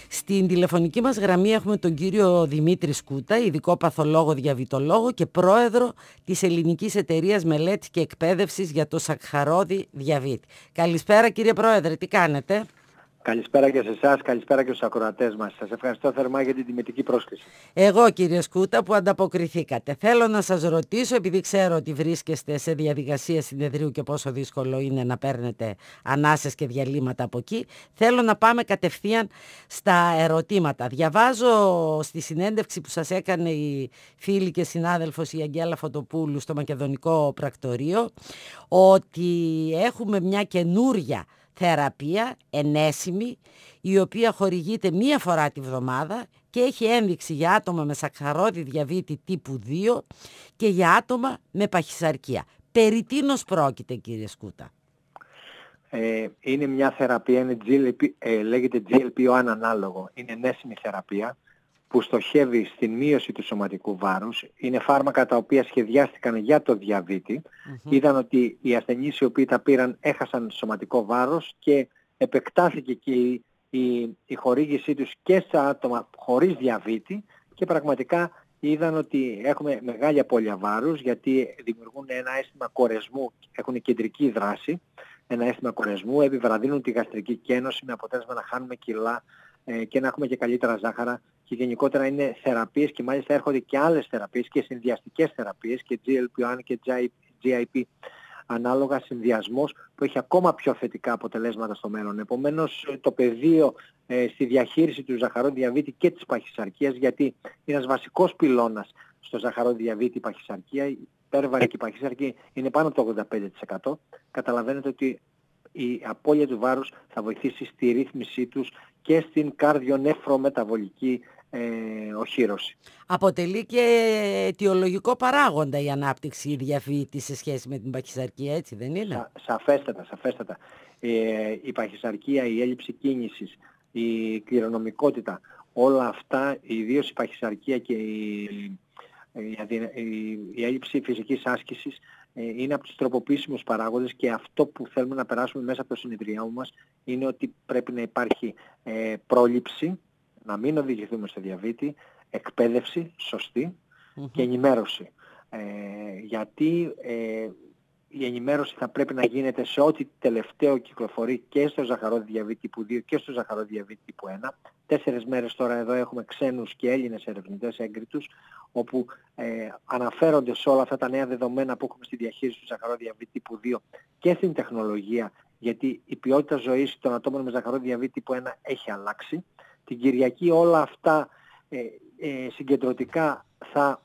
Στην τηλεφωνική μας γραμμή έχουμε τον κύριο Δημήτρη Σκούτα, ειδικό παθολόγο διαβητολόγο και πρόεδρο της Ελληνικής Εταιρείας Μελέτης και Εκπαίδευσης για το Σακχαρώδη Διαβήτη. Καλησπέρα κύριε Πρόεδρε, τι κάνετε? Καλησπέρα και σε εσάς, καλησπέρα και στους ακροατές μας. Σας ευχαριστώ θερμά για την τιμητική πρόσκληση. Εγώ κύριε Σκούτα που ανταποκριθήκατε. Θέλω να σας ρωτήσω, επειδή ξέρω ότι βρίσκεστε σε διαδικασία συνεδρίου και πόσο δύσκολο είναι να παίρνετε ανάσες και διαλύματα από εκεί, θέλω να πάμε κατευθείαν στα ερωτήματα. Διαβάζω στη συνέντευξη που σας έκανε η φίλη και συνάδελφος η Αγγέλα Φωτοπούλου στο Μακεδονικό Πρακτορείο ότι έχουμε μια καινούρια θεραπεία ενέσιμη η οποία χορηγείται μία φορά τη βδομάδα και έχει ένδειξη για άτομα με σακχαρώδη διαβήτη τύπου 2 και για άτομα με παχυσαρκία. Περί τίνος πρόκειται κύριε Σκούτα? Είναι μια θεραπεία, λέγεται GLP-1 ανάλογο. Είναι ενέσιμη θεραπεία που στοχεύει στην μείωση του σωματικού βάρους. Είναι φάρμακα τα οποία σχεδιάστηκαν για το διαβήτη. Είδαν ότι οι ασθενείς οι οποίοι τα πήραν έχασαν σωματικό βάρος και επεκτάθηκε και η χορήγησή τους και στα άτομα χωρίς διαβήτη και πραγματικά είδαν ότι έχουμε μεγάλη απώλεια βάρους γιατί δημιουργούν ένα αίσθημα κορεσμού, έχουν κεντρική δράση, ένα αίσθημα κορεσμού, επιβραδύνουν τη γαστρική κένωση με αποτέλεσμα να χάνουμε κιλά και να έχουμε και καλύτερα ζάχαρα και γενικότερα είναι θεραπείες και μάλιστα έρχονται και άλλες θεραπείες και συνδυαστικές θεραπείες και GLP-1 και GIP ανάλογα συνδυασμός που έχει ακόμα πιο θετικά αποτελέσματα στο μέλλον. Επομένως το πεδίο στη διαχείριση του ζαχαρόδι διαβήτη και της παχυσαρκίας, γιατί είναι ένας βασικός πυλώνας στο ζαχαρόδι διαβήτη η παχυσαρκία, η υπέρβαρη παχυσαρκία είναι πάνω από το 85%. Καταλαβαίνετε ότι η απώλεια του βάρους θα βοηθήσει στη ρύθμισή τους και στην καρδιονέφρομεταβολική οχύρωση. Αποτελεί και αιτιολογικό παράγοντα η ανάπτυξη η διαβήτη σε σχέση με την παχυσαρκία, έτσι δεν είναι? Σαφέστατα. Η παχυσαρκία, η έλλειψη κίνησης, η κληρονομικότητα, όλα αυτά, ιδίως η παχυσαρκία και η έλλειψη φυσικής άσκησης είναι από τους τροποποιήσιμους παράγοντες και αυτό που θέλουμε να περάσουμε μέσα από το συνεδριό μας είναι ότι πρέπει να υπάρχει πρόληψη, να μην οδηγηθούμε στο διαβήτη, εκπαίδευση σωστή και ενημέρωση. Γιατί η ενημέρωση θα πρέπει να γίνεται σε ό,τι τελευταίο κυκλοφορεί και στο ζαχαρόδι διαβήτη τύπου 2 και στο ζαχαρόδι διαβήτη τύπου 1. 4 μέρες τώρα εδώ έχουμε ξένους και Έλληνες ερευνητές έγκριτους, όπου αναφέρονται σε όλα αυτά τα νέα δεδομένα που έχουμε στη διαχείριση του ζαχαρόδι διαβήτη τύπου 2 και στην τεχνολογία, γιατί η ποιότητα ζωής των ατόμων με ζαχαρόδι διαβήτη τύπου 1 έχει αλλάξει. Την Κυριακή όλα αυτά συγκεντρωτικά θα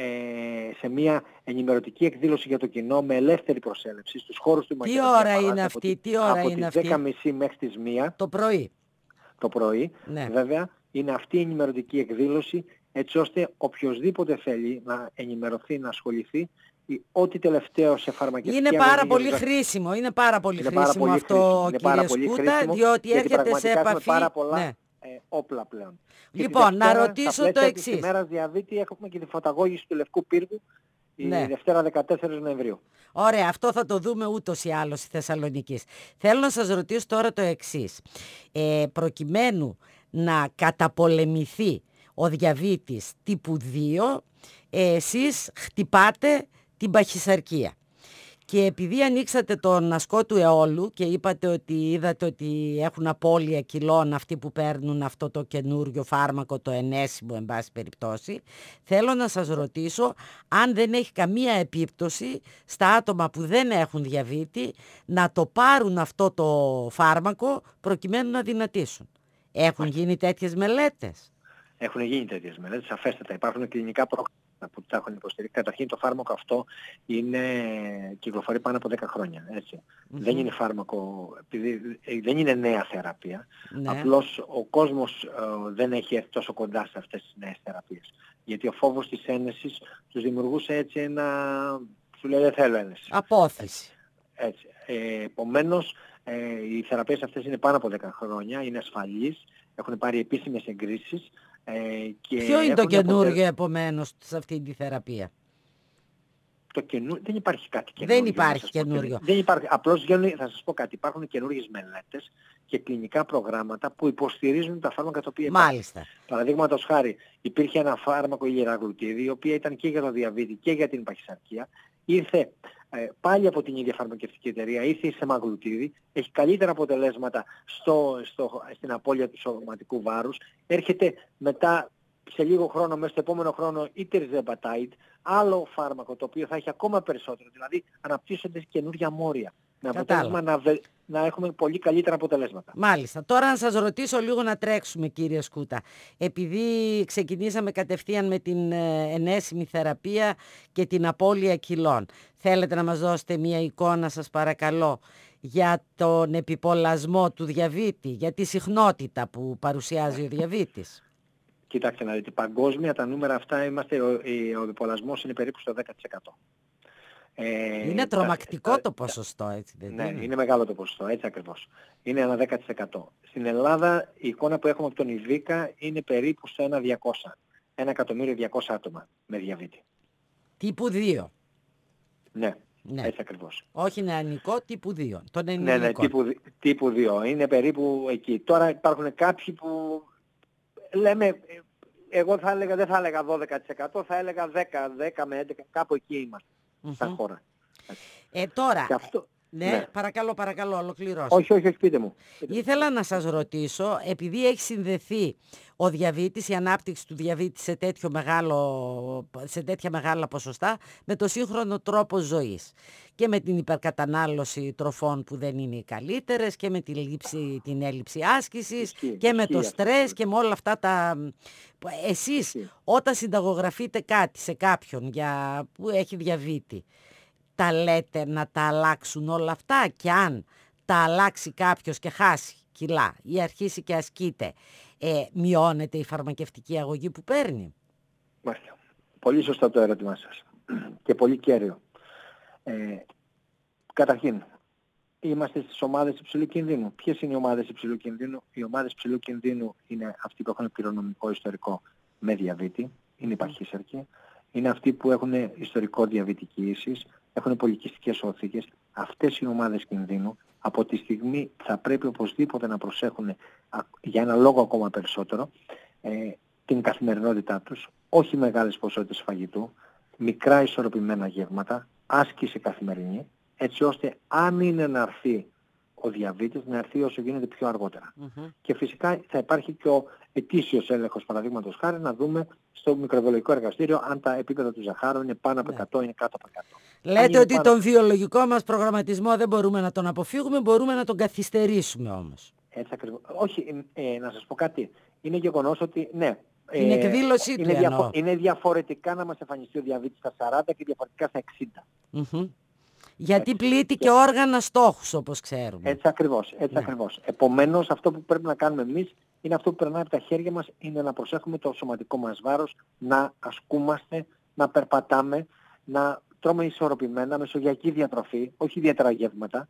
σε μια ενημερωτική εκδήλωση για το κοινό με ελεύθερη προσέλευση στους χώρους του Μακεδονίου. Τι ώρα είναι αυτή? Από τις 10.30 μέχρι τις 1 το πρωί. Το πρωί, ναι. Βέβαια, είναι αυτή η ενημερωτική εκδήλωση έτσι ώστε οποιοσδήποτε θέλει να ενημερωθεί, να ασχοληθεί, ό,τι τελευταίο σε φαρμακευτική είναι πάρα πολύ χρήσιμο. Είναι πάρα πολύ χρήσιμο αυτό, κύριε Σκούτα, διότι έρχεται σε επαφή. Πάρα πολλά όπλα πλέον. Λοιπόν, να ρωτήσω το εξής. Της ημέρας διαβήτη έχουμε και τη φωταγώγηση του Λευκού Πύργου η Δευτέρα 14 Νοεμβρίου. Ωραία, αυτό θα το δούμε ούτως ή άλλως στη Θεσσαλονίκη. Θέλω να σας ρωτήσω τώρα το εξής. Προκειμένου να καταπολεμηθεί ο διαβήτης τύπου 2, εσείς χτυπάτε την παχυσαρκία. Και επειδή ανοίξατε τον ασκό του αιώλου και είπατε ότι είδατε ότι έχουν απώλεια κιλών αυτοί που παίρνουν αυτό το καινούριο φάρμακο, το ενέσιμο εν πάση περιπτώσει, θέλω να σας ρωτήσω αν δεν έχει καμία επίπτωση στα άτομα που δεν έχουν διαβήτη να το πάρουν αυτό το φάρμακο προκειμένου να δυνατήσουν. Έχουν γίνει τέτοιες μελέτες? Έχουν γίνει τέτοιες μελέτες, σαφέστατα. Υπάρχουν κλινικά προγράμματα που τα έχουν υποστηρίξει. Καταρχήν το φάρμακο αυτό κυκλοφορεί πάνω από 10 χρόνια. Έτσι. Δεν είναι φάρμακο, δεν είναι νέα θεραπεία. Απλώς ο κόσμος δεν έχει έρθει τόσο κοντά σε αυτές τις νέες θεραπείες. Γιατί ο φόβος της ένεσης τους δημιουργούσε έτσι σου λέει δεν θέλω ένεση. Απόθεση. Έτσι. Επομένως, οι θεραπείες αυτές είναι πάνω από 10 χρόνια, είναι ασφαλείς, έχουν πάρει επίσημες εγκρίσεις. Ποιο είναι το καινούργιο επομένως σε αυτή τη θεραπεία? δεν υπάρχει κάτι καινούριο. Δεν υπάρχει καινούριο. Δεν υπάρχει. Απλώς θα σας πω κάτι. Υπάρχουν καινούριες μελέτες και κλινικά προγράμματα που υποστηρίζουν τα φάρμακα τα οποία υπάρχουν. Μάλιστα. Παραδείγματος χάρη, υπήρχε ένα φάρμακο, η λιραγλουτίδη, η οποία ήταν και για το διαβήτη και για την παχυσαρκία. Ήρθε πάλι από την ίδια φαρμακευτική εταιρεία, ήρθε η σεμαγλουτίδη, έχει καλύτερα αποτελέσματα στην απώλεια του σωματικού βάρους. Έρχεται μετά σε λίγο χρόνο, μέσα στο επόμενο χρόνο, η τερζεμπατάιτ, άλλο φάρμακο το οποίο θα έχει ακόμα περισσότερο. Δηλαδή αναπτύσσονται καινούργια μόρια. Με αποτέλεσμα να έχουμε πολύ καλύτερα αποτελέσματα. Μάλιστα. Τώρα να σας ρωτήσω λίγο να τρέξουμε, κύριε Σκούτα. Επειδή ξεκινήσαμε κατευθείαν με την ενέσιμη θεραπεία και την απώλεια κιλών, θέλετε να μας δώσετε μια εικόνα, σας παρακαλώ, για τον επιπολασμό του διαβήτη, για τη συχνότητα που παρουσιάζει ο διαβήτης? Κοιτάξτε να δείτε, παγκόσμια τα νούμερα αυτά ο επιπολασμός είναι περίπου στο 10%. Είναι τρομακτικό το ποσοστό, έτσι δεν είναι? Ναι, είναι μεγάλο το ποσοστό, έτσι ακριβώς. Είναι ένα 10%. Στην Ελλάδα η εικόνα που έχουμε από τον Ιβίκα είναι περίπου στο 1.200.000 άτομα με διαβήτη. Τύπου 2. Ναι, έτσι ακριβώς. Όχι νεανικό, τύπου 2. Ναι, τύπου 2. Είναι περίπου εκεί. Τώρα υπάρχουν κάποιοι που λέμε, εγώ δεν θα έλεγα 12%, θα έλεγα 10 με 11, κάπου εκεί είμαστε. Στα χώρα. Τώρα, αυτό, ναι, παρακαλώ, ολοκληρώσω. Όχι, πείτε μου. Ήθελα να σας ρωτήσω, επειδή έχει συνδεθεί ο διαβήτης, η ανάπτυξη του διαβήτη σε τέτοια μεγάλα ποσοστά, με το σύγχρονο τρόπο ζωής και με την υπερκατανάλωση τροφών που δεν είναι οι καλύτερες και με την έλλειψη άσκησης και με το στρες και με όλα αυτά τα... Εσείς όταν συνταγογραφείτε κάτι σε κάποιον που έχει διαβήτη, τα λέτε να τα αλλάξουν όλα αυτά, και αν τα αλλάξει κάποιος και χάσει κιλά ή αρχίσει και ασκείται, μειώνεται η φαρμακευτική αγωγή που παίρνει? Μάλιστα. Πολύ σωστά το ερώτημά σας και πολύ κέριο. Καταρχήν, είμαστε στις ομάδες υψηλού κινδύνου. Ποιες είναι οι ομάδες υψηλού κινδύνου? Οι ομάδες υψηλού κινδύνου είναι αυτοί που έχουν κληρονομικό ιστορικό με διαβήτη, είναι οι παχύσαρκοι, είναι αυτοί που έχουν ιστορικό διαβητική ίσης, έχουν πολυκυστικές οθήκες. Αυτές οι ομάδες κινδύνου από τη στιγμή θα πρέπει οπωσδήποτε να προσέχουν για ένα λόγο ακόμα περισσότερο την καθημερινότητά τους, όχι μεγάλες ποσότητες φαγητού, μικρά ισορροπημένα γεύματα, άσκηση καθημερινή, έτσι ώστε αν είναι να έρθει ο διαβήτης να έρθει όσο γίνεται πιο αργότερα. Και φυσικά θα υπάρχει και ο ετήσιος έλεγχος, παραδείγματος χάρη, να δούμε στο μικροβιολογικό εργαστήριο αν τα επίπεδα του ζαχάρου είναι πάνω από 100 ή είναι κάτω από 100. Λέτε ότι τον βιολογικό μας προγραμματισμό δεν μπορούμε να τον αποφύγουμε, μπορούμε να τον καθυστερήσουμε όμως. Έτσι ακριβώς. Όχι, να σας πω κάτι. Είναι γεγονός ότι ναι. Την εκδήλωσή του εννοώ. Είναι διαφορετικά να μας εμφανιστεί ο διαβήτης στα 40 και διαφορετικά στα 60. Γιατί πλήττει και όργανα στόχους, όπως ξέρουμε. Έτσι ακριβώς. Επομένως, αυτό που πρέπει να κάνουμε εμείς είναι αυτό που περνάει από τα χέρια μας, είναι να προσέχουμε το σωματικό μας βάρος, να ασκούμαστε, να περπατάμε, να τρώμε ισορροπημένα, μεσογειακή διατροφή, όχι ιδιαίτερα γεύματα.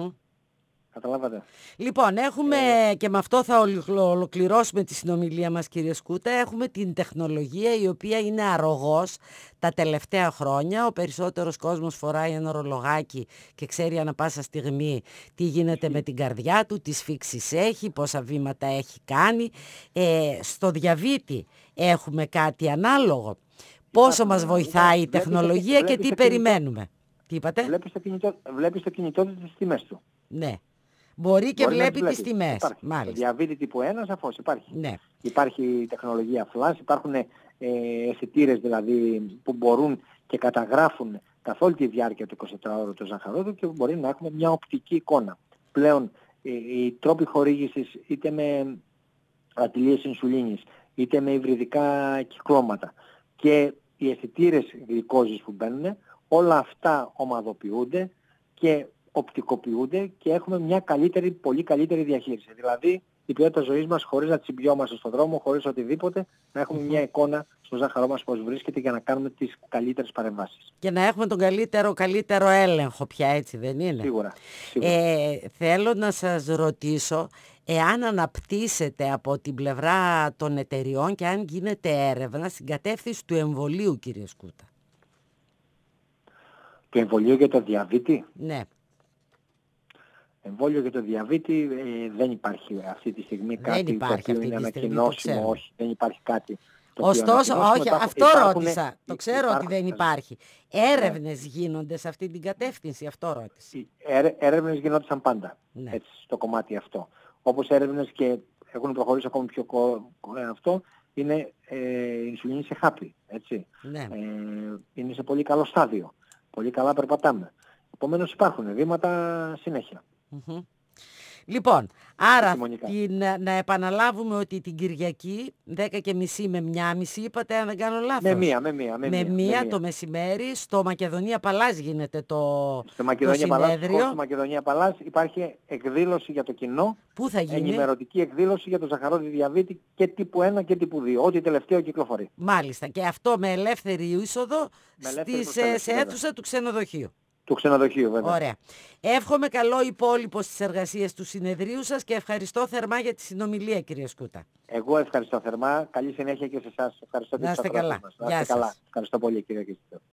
Καταλάβατε. Λοιπόν, έχουμε και με αυτό θα ολοκληρώσουμε τη συνομιλία μας, κύριε Σκούτα. Έχουμε την τεχνολογία η οποία είναι αρρωγός τα τελευταία χρόνια. Ο περισσότερος κόσμος φοράει ένα ορολογάκι και ξέρει ανά πάσα στιγμή τι γίνεται με την καρδιά του, τι σφίξεις έχει, πόσα βήματα έχει κάνει. Στο διαβήτη έχουμε κάτι ανάλογο. Πόσο μας βοηθάει η τεχνολογία και τι περιμένουμε? Τι είπατε? Βλέπει στο κινητό τις τιμές του. Ναι. Μπορεί και βλέπει τις τιμές. Υπάρχει. Το διαβήτη τύπου 1 σαφώς υπάρχει. Ναι. Υπάρχει η τεχνολογία flash, υπάρχουν αισθητήρες δηλαδή που μπορούν και καταγράφουν καθ' όλη τη διάρκεια του 24ωρου το ζαχαρόδου και μπορεί να έχουμε μια οπτική εικόνα. Πλέον οι τρόποι χορήγησης είτε με αντιλίες ινσουλίνης είτε με υβριδικά κυκλώματα και οι αισθητήρες γλυκόζης που μπαίνουν, όλα αυτά ομαδοποιούνται και οπτικοποιούνται και έχουμε μια πολύ καλύτερη διαχείριση. Δηλαδή η ποιότητα ζωής μας χωρίς να τσιμπιόμαστε στον δρόμο, χωρίς οτιδήποτε, να έχουμε μια εικόνα στο ζάχαρό μας πώς βρίσκεται για να κάνουμε τις καλύτερες παρεμβάσεις. Και να έχουμε τον καλύτερο έλεγχο πια, έτσι δεν είναι? Σίγουρα. Θέλω να σας ρωτήσω εάν αναπτύσσεται από την πλευρά των εταιριών και αν γίνεται έρευνα στην κατεύθυνση του εμβολίου, κύριε Σκούτα. Το εμβολίο για το διαβήτη. Ναι. Εμβόλιο για το διαβήτη δεν υπάρχει αυτή τη στιγμή κάτι το οποίο είναι ανακοινώσιμο. Όχι, δεν υπάρχει κάτι. Ωστόσο, όχι, αυτό ρώτησα. Το ξέρω ότι δεν υπάρχει. Έρευνες γίνονται σε αυτή την κατεύθυνση, αυτό ρώτησα. Έρευνες γινόντουσαν πάντα, Ναι. έτσι, στο κομμάτι αυτό. Όπως έρευνες και έχουν προχωρήσει ακόμη πιο αυτό, είναι η ινσουλίνη σε χάπι, έτσι. Ναι. Είναι σε πολύ καλό στάδιο. Πολύ καλά περπατάμε. Επομένως υπάρχουν βήματα συνέχεια. Mm-hmm. Λοιπόν, άρα να επαναλάβουμε ότι την Κυριακή 10:30 με 1:30 είπατε, αν δεν κάνω λάθος. Με μία το μεσημέρι στο Μακεδονία Παλάς γίνεται το συνέδριο. Στο Μακεδονία Παλάς υπάρχει εκδήλωση για το κοινό. Πού θα γίνει? Ενημερωτική εκδήλωση για το ζαχαρόδι διαβήτη και τύπου 1 και τύπου 2. Ό,τι τελευταίο κυκλοφορεί. Μάλιστα. Και αυτό με ελεύθερη είσοδο σε αίθουσα του ξενοδοχείου. Του ξενοδοχείου, βέβαια. Ωραία. Εύχομαι καλό υπόλοιπο στις εργασίες του συνεδρίου σας και ευχαριστώ θερμά για τη συνομιλία, κύριε Σκούτα. Εγώ ευχαριστώ θερμά. Καλή συνέχεια και σε εσάς. Ευχαριστώ και να είστε καλά. Να είστε καλά. Ευχαριστώ πολύ, κύριε Κριστό.